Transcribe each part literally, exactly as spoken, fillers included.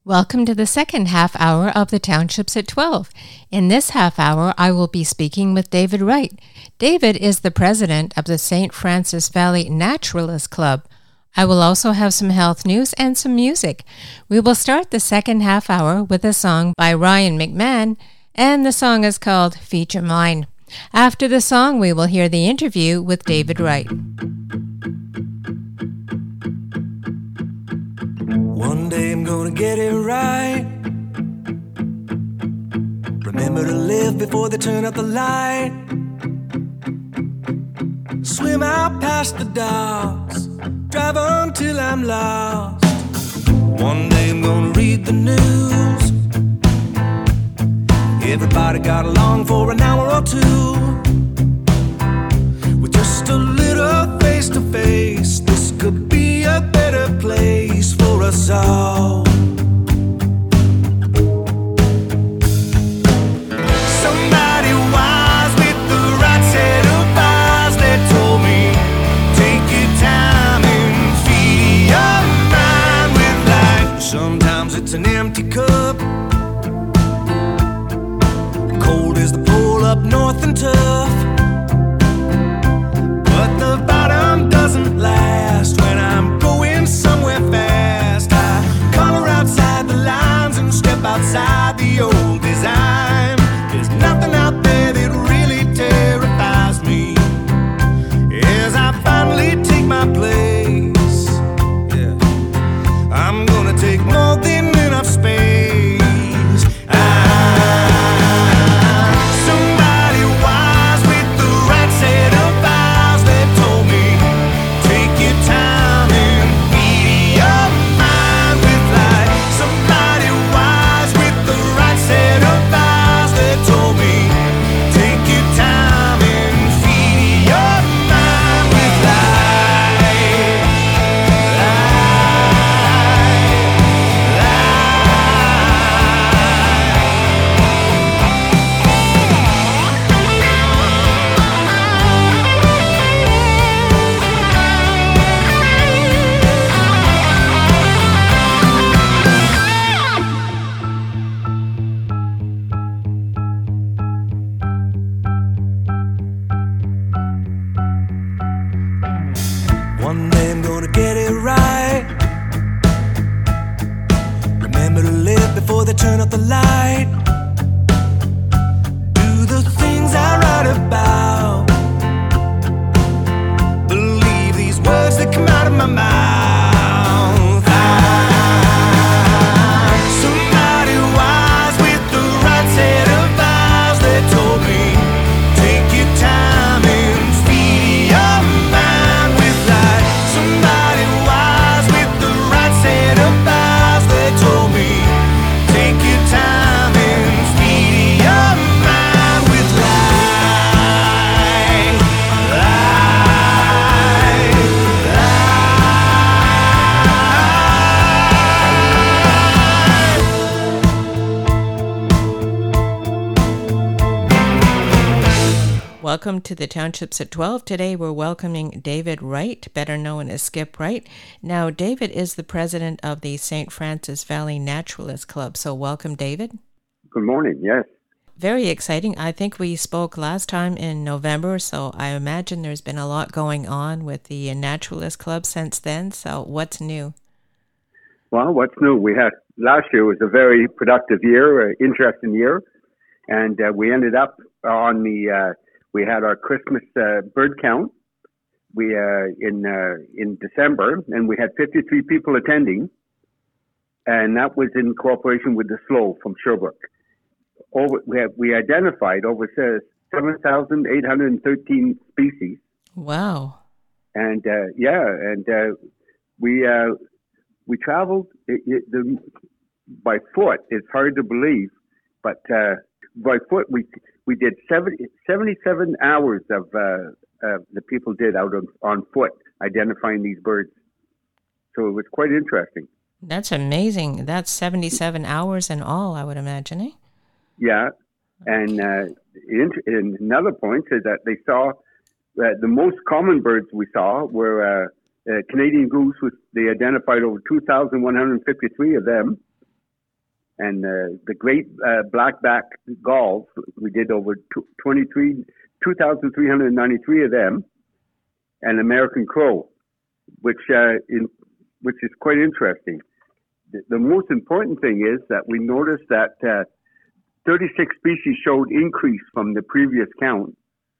Welcome to the second half hour of the Townships at twelve. In this half hour, I will be speaking with David Wright. David is the president of the Saint Francis Valley Naturalist Club. I will also have some health news and some music. We will start the second half hour with a song by Ryan McMahon, and the song is called Feature Mine. After the song, we will hear the interview with David Wright. One day I'm gonna get it right. Remember to live before they turn out the light. Swim out past the docks, drive on till I'm lost. One day I'm gonna read the news. Everybody got along for an hour or two, with just a little face to face. This could be a better place for us all. Somebody wise with the right set of eyes, they told me, take your time and feed your mind with light. Sometimes it's an empty cup, cold as the pole up north and tough, but the bottom doesn't last when I'm going somewhere fast. I color outside the lines and step outside the old design. There's nothing out there that really terrifies me as I finally take my place. Yeah, I'm gonna take more than enough space. One day I'm gonna get it right. Remember to live before they turn out the light. Do the things I write about. Believe these words that come out of my mouth. Somebody wise with the right set of eyes, they told me, take your time and feed your mind with light. Somebody wise with the right set of eyes, they told me, take your time and feed your mind with light. Light, Welcome to the Townships at twelve. Today we're welcoming David Wright, better known as Skip Wright. Now, David is the president of the Saint Francis Valley Naturalist Club. So welcome, David. Good morning, yes. Very exciting. I think we spoke last time in November, so I imagine there's been a lot going on with the Naturalist Club since then. So what's new? Well, what's new? We had, last year was a very productive year, uh, interesting year, and uh, we ended up on the, uh, we had our Christmas uh, bird count we uh, in uh, in December, and we had fifty-three people attending, and that was in cooperation with the S L O from Sherbrooke. Over, we have, we identified over seven thousand eight hundred thirteen species. Wow. And uh, yeah, and uh, we uh, we traveled it, it, the, by foot. It's hard to believe, but uh, by foot we we did seventy, seventy-seven hours of uh, uh, the people did out on, on foot identifying these birds. So it was quite interesting. That's amazing. That's seventy-seven hours in all, I would imagine, eh? Yeah, and uh, in, in another point is that they saw uh, the most common birds we saw were uh, uh, Canadian goose. Was, they identified over two thousand one hundred fifty-three of them, And uh, the great uh, blackback gulls, we did over twenty-three, two thousand three hundred ninety-three of them, and American crow, which uh, in, which is quite interesting. The, the most important thing is that we noticed that uh, thirty-six species showed increase from the previous count,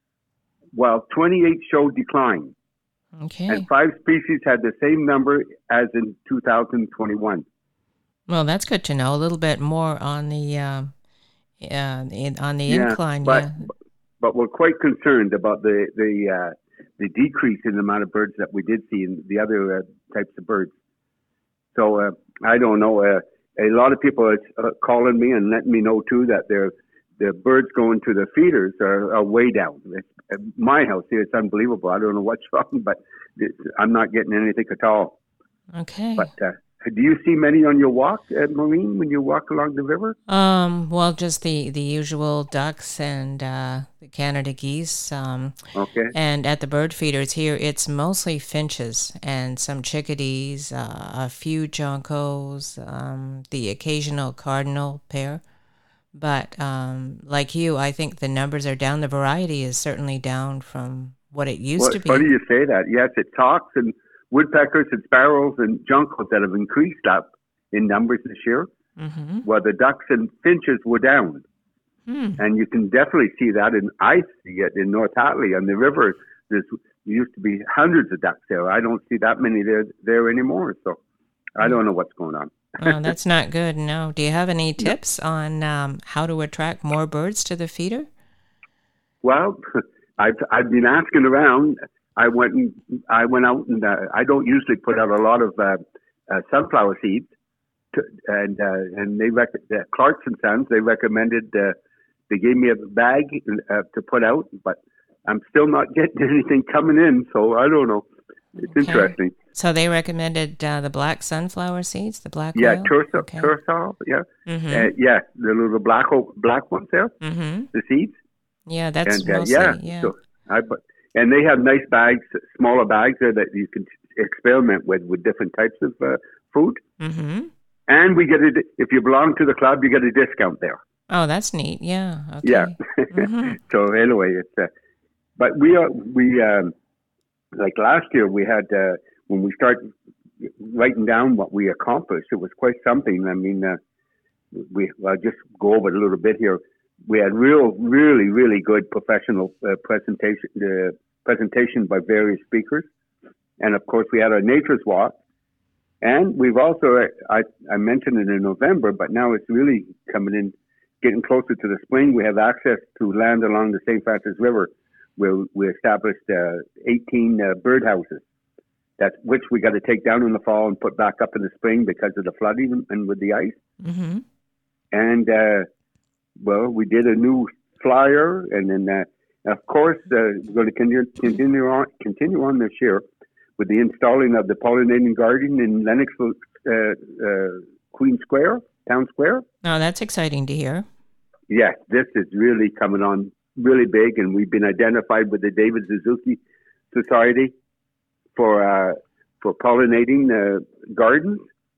while twenty-eight showed decline. Okay. And five species had the same number as in two thousand twenty-one. Well, that's good to know. A little bit more on the uh, uh, in, on the Yeah, incline. but, yeah. but we're quite concerned about the the uh, the decrease in the amount of birds that we did see in the other uh, types of birds. So uh, I don't know. Uh, a lot of people are uh, calling me and letting me know too that they're the birds going to the feeders are, are way down. It's, at my house here, it's unbelievable. I don't know what's wrong, but it's, I'm not getting anything at all. Okay. But uh, do you see many on your walk, uh, Maureen, when you walk along the river? Um, well, just the, the usual ducks and uh, the Canada geese. Um, Okay. And at the bird feeders here, it's mostly finches and some chickadees, uh, a few joncos, um, the occasional cardinal pair. But um, like you, I think the numbers are down. The variety is certainly down from what it used Well, to it's be. funny you say that. Yes, it's hawks and woodpeckers and sparrows and juncos that have increased up in numbers this year, Mm-hmm. while the ducks and finches were down. Hmm. And you can definitely see that in I see it in North Hatley on the river. There's there used to be hundreds of ducks there. I don't see that many there there anymore. So I don't know what's going on. Oh, that's not good. No. Do you have any tips on um, how to attract more birds to the feeder? Well, I've I've been asking around. I went and I went out and uh, I don't usually put out a lot of uh, uh, sunflower seeds, to, and uh, and they rec- uh, Clarks and Sons they recommended uh, they gave me a bag uh, to put out, but I'm still not getting anything coming in, so I don't know. It's Okay. interesting. So they recommended uh, the black sunflower seeds, the black Yeah, oil? Turso, Okay. Turso, yeah, Mm-hmm. uh, yeah, the little black oak, black ones there, Mm-hmm. the seeds. Yeah, that's and uh, mostly, yeah, yeah. so I but and they have nice bags, smaller bags there that you can experiment with with different types of uh, food. Mm-hmm. And we get a if you belong to the club, you get a discount there. Oh, that's neat. Yeah. Okay. Yeah. Mhm. So anyway, it's uh, but we are we um, like last year we had uh, when we started writing down what we accomplished, it was quite something. I mean, uh, we I'll just go over it a little bit here. We had real, really, really good professional uh, presentation, uh, presentation by various speakers, and of course we had our Nature's Walk, and we've also I, I mentioned it in November, but now it's really coming in, getting closer to the spring. We have access to land along the Saint Francis River, where we established uh, eighteen uh, birdhouses. That's which we got to take down in the fall and put back up in the spring because of the flooding and with the ice. Mm-hmm. And uh, well, we did a new flyer, and then uh, of course uh, we're going to continue, continue on continue on this year with the installing of the pollinating garden in Lennoxville uh, uh, Queen Square, Town Square. Oh, that's exciting to hear. Yes, this is really coming on really big, and we've been identified with the David Suzuki Society for uh, for pollinating uh, gardens.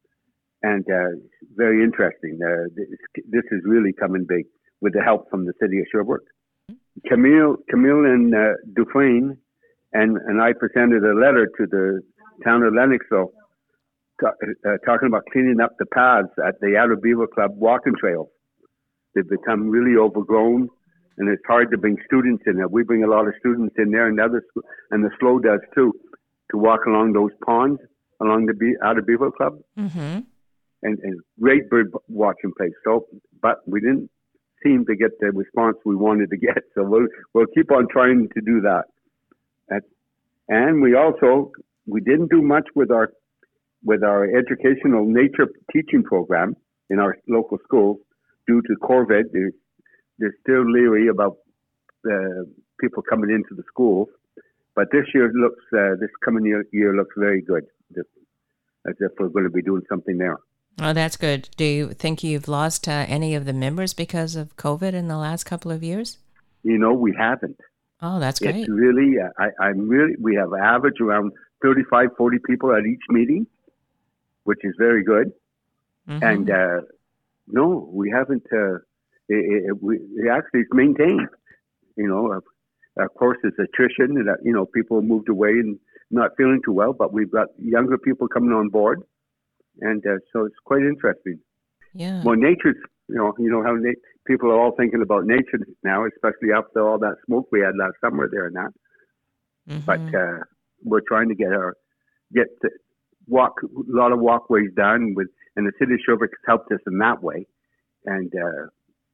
And uh, very interesting. Uh, this, this is really coming big with the help from the city of Sherbrooke. Camille, Camille and uh, Dufresne and, and I presented a letter to the town of Lennoxville ta- uh, talking about cleaning up the paths at the Outer Beaver Club walking trails. They've become really overgrown, and it's hard to bring students in there. We bring a lot of students in there, and the other sc- and the SLO does too, to walk along those ponds along the Be- Outer Beaver Club. Mm-hmm. And, and great bird watching place. So, but we didn't seem to get the response we wanted to get. So we'll we'll keep on trying to do that. That's, and we also we didn't do much with our with our educational nature teaching program in our local schools due to COVID. They're, they're still leery about uh, people coming into the schools. But this year looks uh, this coming year, year looks very good. This, as if we're going to be doing something there. Oh, that's good. Do you think you've lost uh, any of the members because of COVID in the last couple of years? You know, we haven't. Oh, that's great. It's really, I, I'm really, we have average around thirty-five, forty people at each meeting, which is very good. Mm-hmm. And uh, no, we haven't. Uh, it, it, we, it actually it's maintained. You know, of, of course, it's attrition, and uh, you know, people moved away and not feeling too well. But we've got younger people coming on board, and uh, so it's quite interesting. Yeah. Well, nature's. You know, you know how na- people are all thinking about nature now, especially after all that smoke we had last summer there and that. Mm-hmm. But uh, we're trying to get our get to walk a lot of walkways done with, and the city of Sherbrooke has helped us in that way, and uh,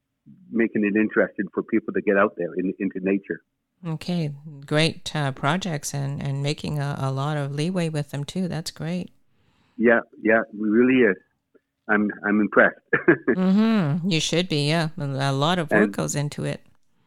making it interesting for people to get out there in, into nature. Okay, great uh, projects, and and making a, a lot of leeway with them too. That's great. Yeah, yeah, we really is. I'm I'm impressed. Mm-hmm. You should be, yeah. A lot of work and, goes into it.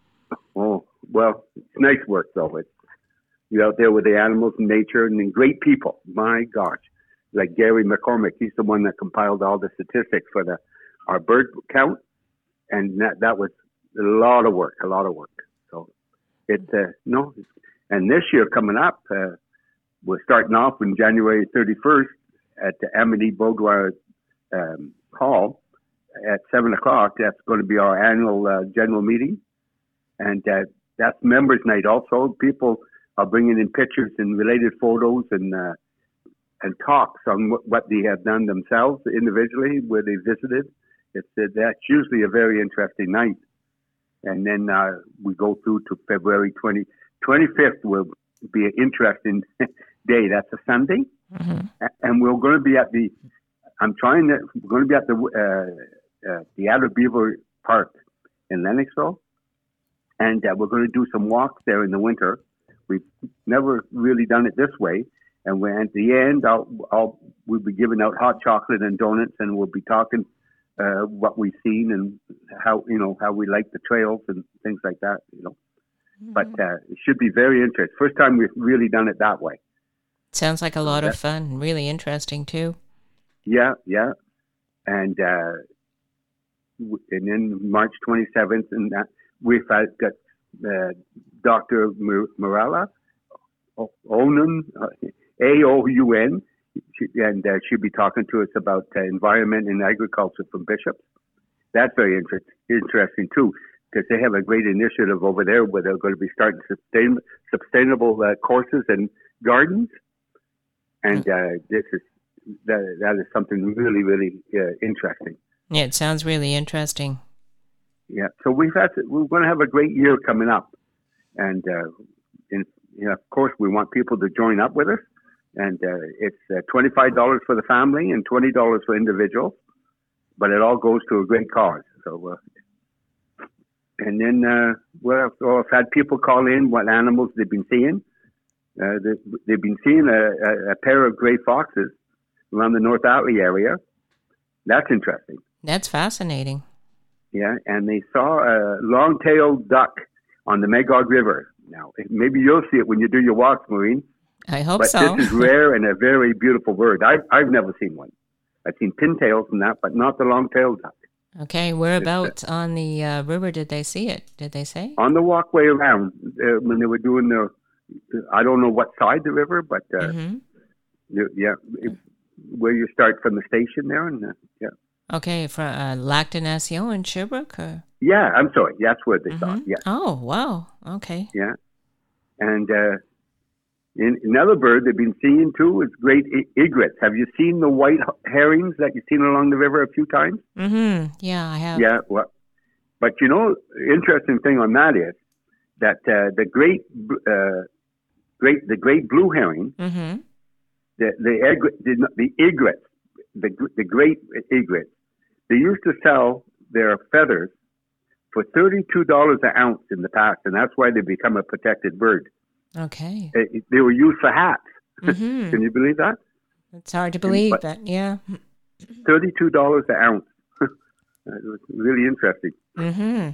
Oh, well, it's nice work, though. It's, you're out there with the animals and nature and then great people. My gosh. Like Gary McCormick, he's the one that compiled all the statistics for the our bird count. And that, that was a lot of work, a lot of work. So, it's, uh, no. And this year coming up, uh, we're starting off on January thirty-first at the Amity Beaudoir Um, hall at seven o'clock. That's going to be our annual uh, general meeting, and uh, that's members' night. Also, people are bringing in pictures and related photos and uh, and talks on what, what they have done themselves individually, where they visited. It's uh, that's usually a very interesting night, and then uh, we go through to February twentieth. twenty-fifth will be an interesting day. That's a Sunday, mm-hmm. and we're going to be at the I'm trying to, we're going to be at the, uh, uh, the Adler Beaver Park in Lennoxville, and uh, we're going to do some walks there in the winter. We've never really done it this way. And when at the end, I'll, I'll, we'll be giving out hot chocolate and donuts, and we'll be talking, uh, what we've seen and how, you know, how we like the trails and things like that, you know. Mm-hmm. But, uh, it should be very interesting. First time we've really done it that way. Sounds like a lot so of fun. Really interesting too. Yeah, yeah, and uh, and then March twenty-seventh, and that, we've got uh, Doctor Morella, Onan, A O U N, and uh, she'll be talking to us about uh, environment and agriculture from Bishop. That's very inter- interesting too, because they have a great initiative over there where they're going to be starting sustain- sustainable uh, courses and gardens, and uh, this is. That that is something really, really uh, interesting. Yeah, it sounds really interesting. Yeah, so we've had to, we're going to have a great year coming up, and uh, in, you know, of course we want people to join up with us, and uh, it's uh, twenty-five dollars for the family and twenty dollars for individuals, but it all goes to a great cause. So, uh, and then uh, well, so I've had people call in what animals they've been seeing. Uh, they, they've been seeing a, a, a pair of gray foxes around the North Atlee area. That's interesting. That's fascinating. Yeah, and they saw a long-tailed duck on the Magog River. Now, maybe you'll see it when you do your walks, Maureen. I hope but so. But this is rare and a very beautiful bird. I've, I've never seen one. I've seen pintails and that, but not the long-tailed duck. Okay, whereabouts uh, on the uh, river did they see it? Did they say? On the walkway around, uh, when they were doing the, I don't know what side the river, but uh, mm-hmm. yeah, it, where you start from the station there, and uh, yeah. Okay, for uh, Lac de Nation in Sherbrooke? Or? Yeah, I'm sorry. That's where they mm-hmm. saw it, yeah. Oh, wow. Okay. Yeah. And uh, in, another bird they've been seeing, too, is great egrets. Have you seen the white herrings that you've seen along the river a few times? Mm-hmm. Yeah, I have. Yeah, well, but you know, interesting thing on that is that uh, the great, uh, great, the great blue herring, mm-hmm. the the, egret, the the egrets, the the great egrets, they used to sell their feathers for thirty-two dollars an ounce in the past, and that's why they become a protected bird. Okay. They, they were used for hats. Mm-hmm. Can you believe that? It's hard to believe, and, but, but yeah. thirty-two dollars an ounce. It was really interesting. Mm-hmm.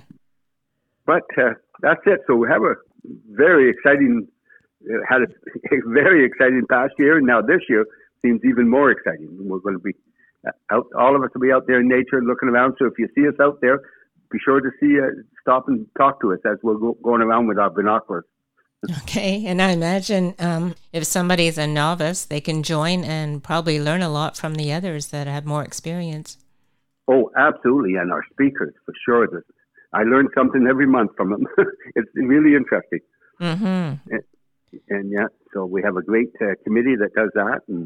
But uh, that's it. So we have a very exciting, uh, had a, a very exciting past year, and now this year seems even more exciting. We're going to be out, all of us will be out there in nature looking around. So if you see us out there, be sure to see, uh, stop and talk to us as we're go, going around with our binoculars. Okay, and I imagine um, if somebody's a novice, they can join and probably learn a lot from the others that have more experience. Oh, absolutely. And our speakers, for sure. I learned something every month from them. It's really interesting. Mm-hmm. And, and yeah, so we have a great uh, committee that does that. And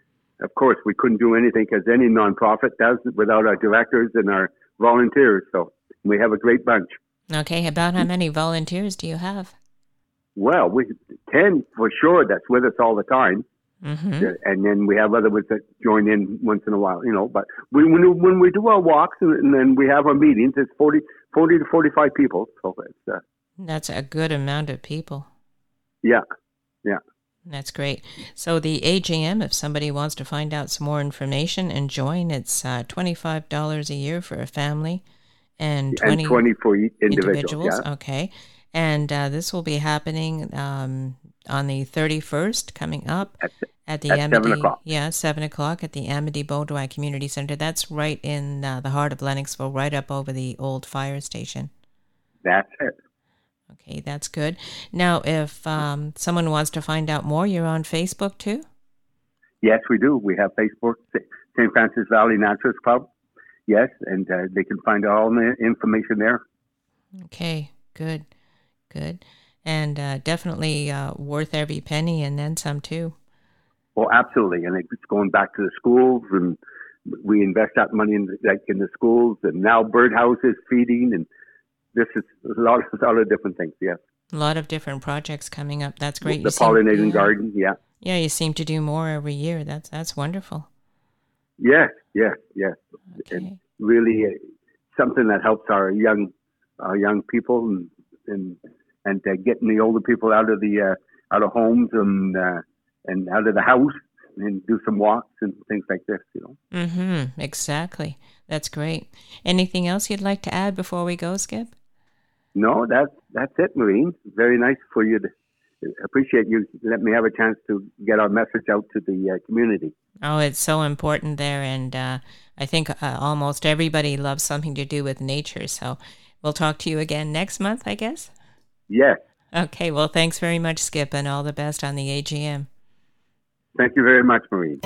of course, we couldn't do anything as any nonprofit does without our directors and our volunteers. So we have a great bunch. Okay, about how many volunteers do you have? Well, we ten for sure. That's with us all the time. Mm-hmm. And then we have other ones that join in once in a while, you know. But we, when, we, when we do our walks and, and then we have our meetings, it's forty, forty to forty-five people. So it's, uh, that's a good amount of people. Yeah, yeah. That's great. So the A G M, if somebody wants to find out some more information and join, it's uh, twenty-five dollars a year for a family and twenty, and twenty for individuals. individuals. Yeah. Okay. And uh, this will be happening um, on the thirty-first, coming up at, at the at Amity, seven o'clock. Yeah, seven o'clock at the Amity-Beaudoin Community Center. That's right in uh, the heart of Lennoxville, right up over the old fire station. That's it. Okay, that's good. Now, if um, someone wants to find out more, you're on Facebook too? Yes, we do. We have Facebook, Saint Francis Valley Naturalist Club. Yes, and uh, they can find all the information there. Okay, good, good. And uh, definitely uh, worth every penny and then some too. Oh, absolutely. And it's going back to the schools, and we invest that money in the, like in the schools, and now birdhouses, feeding, and this is a lot, a lot of different things, yes. A lot of different projects coming up. That's great. The you pollinating seem, yeah. garden, yeah. Yeah, you seem to do more every year. That's that's wonderful. Yes, yes, yes. Okay. And really uh, something that helps our young our young people and and, and uh, getting the older people out of the uh, out of homes and uh, and out of the house and do some walks and things like this, you know. Mm-hmm. Exactly. That's great. Anything else you'd like to add before we go, Skip? No, that's that's it, Maureen. Very nice for you to appreciate you let me have a chance to get our message out to the uh, community. Oh, it's so important there, and uh, I think uh, almost everybody loves something to do with nature. So we'll talk to you again next month, I guess. Yes. Okay. Well, thanks very much, Skip, and all the best on the A G M. Thank you very much, Maureen.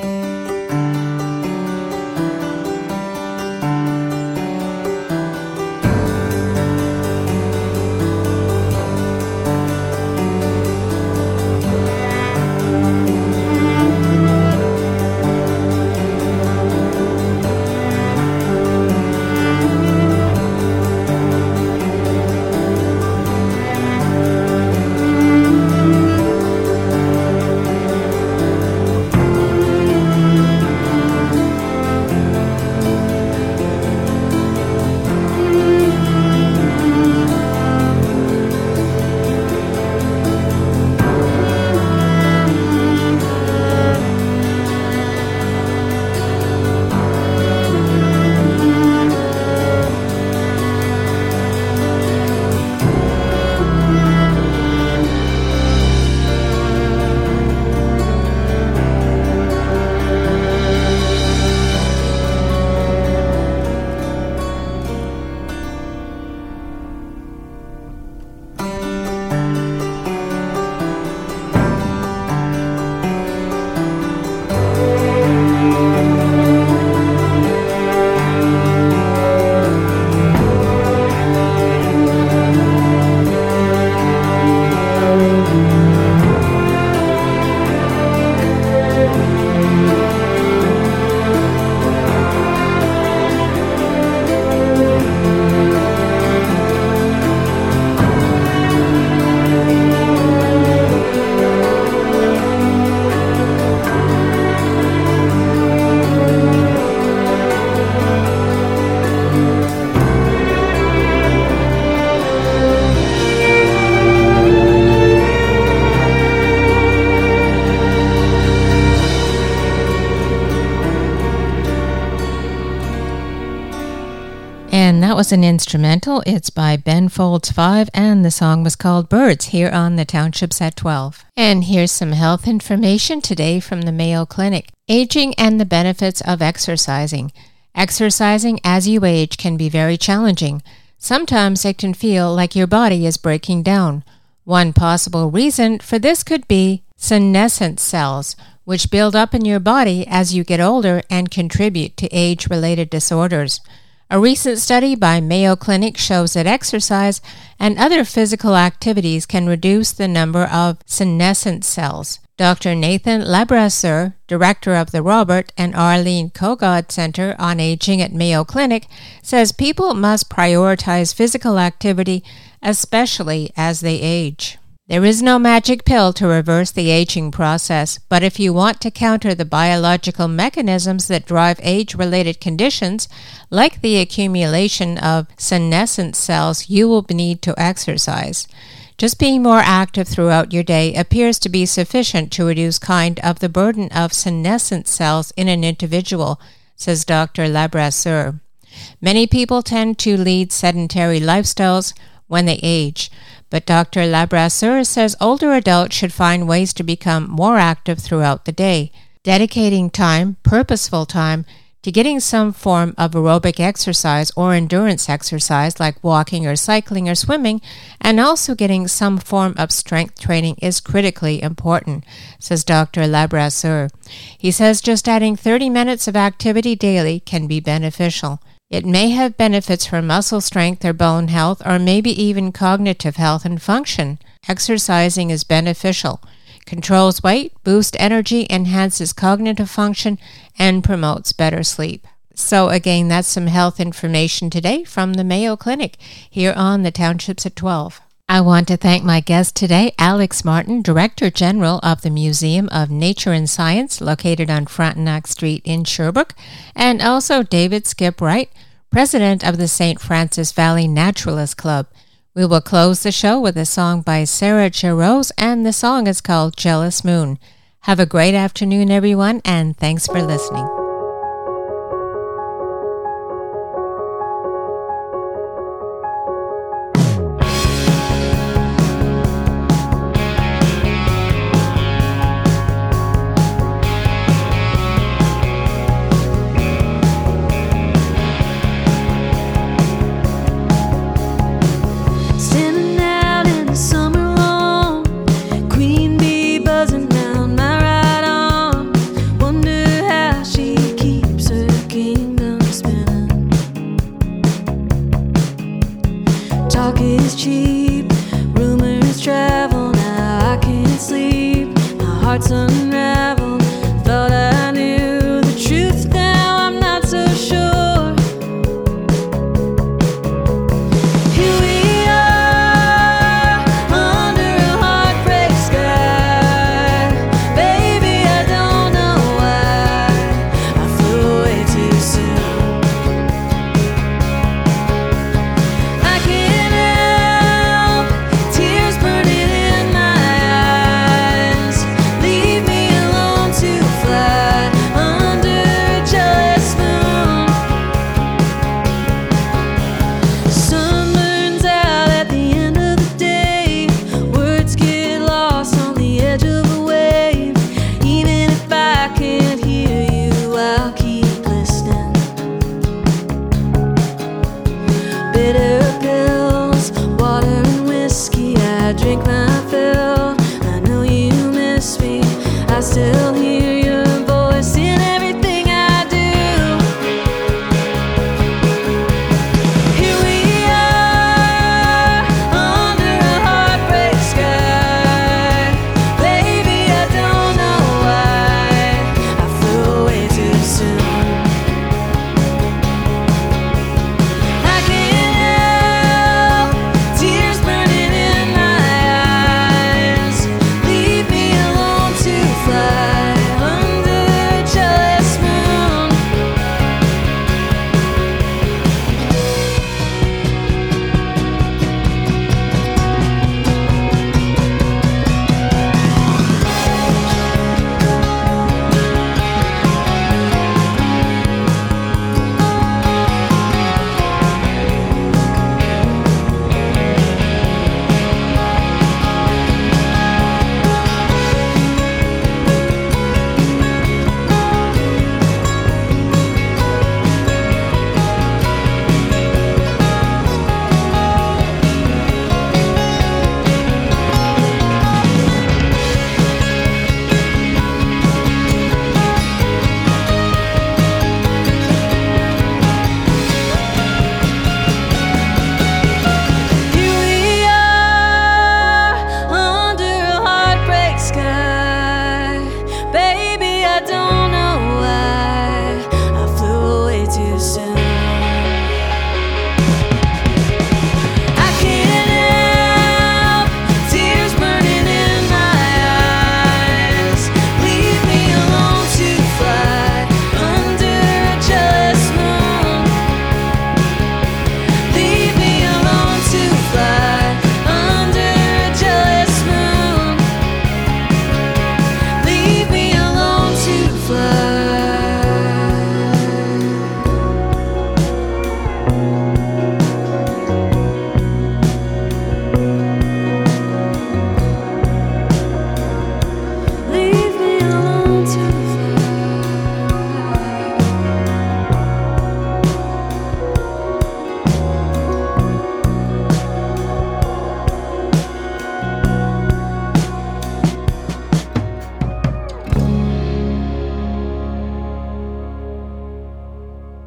And that was an instrumental. It's by Ben Folds five, and the song was called Birds, here on the Townships at twelve. And here's some health information today from the Mayo Clinic. Aging and the benefits of exercising. Exercising as you age can be very challenging. Sometimes it can feel like your body is breaking down. One possible reason for this could be senescent cells, which build up in your body as you get older and contribute to age-related disorders. A recent study by Mayo Clinic shows that exercise and other physical activities can reduce the number of senescent cells. Doctor Nathan Labrasseur, director of the Robert and Arlene Kogod Center on Aging at Mayo Clinic, says people must prioritize physical activity, especially as they age. There is no magic pill to reverse the aging process, but if you want to counter the biological mechanisms that drive age-related conditions, like the accumulation of senescent cells, you will need to exercise. Just being more active throughout your day appears to be sufficient to reduce kind of the burden of senescent cells in an individual, says Doctor Labrasseur. Many people tend to lead sedentary lifestyles when they age, but Doctor Labrasseur says older adults should find ways to become more active throughout the day, dedicating time, purposeful time, to getting some form of aerobic exercise or endurance exercise like walking or cycling or swimming, and also getting some form of strength training is critically important, says Doctor Labrasseur. He says just adding thirty minutes of activity daily can be beneficial. It may have benefits for muscle strength or bone health, or maybe even cognitive health and function. Exercising is beneficial, controls weight, boosts energy, enhances cognitive function, and promotes better sleep. So again, that's some health information today from the Mayo Clinic here on the Townships at twelve. I want to thank my guest today, Alex Martin, Director General of the Museum of Nature and Science, located on Frontenac Street in Sherbrooke, and also David Skip Wright, President of the Saint Francis Valley Naturalist Club. We will close the show with a song by Sarah Jarosz, and the song is called Jealous Moon. Have a great afternoon, everyone, and thanks for listening. Bitter pills, water and whiskey, I drink my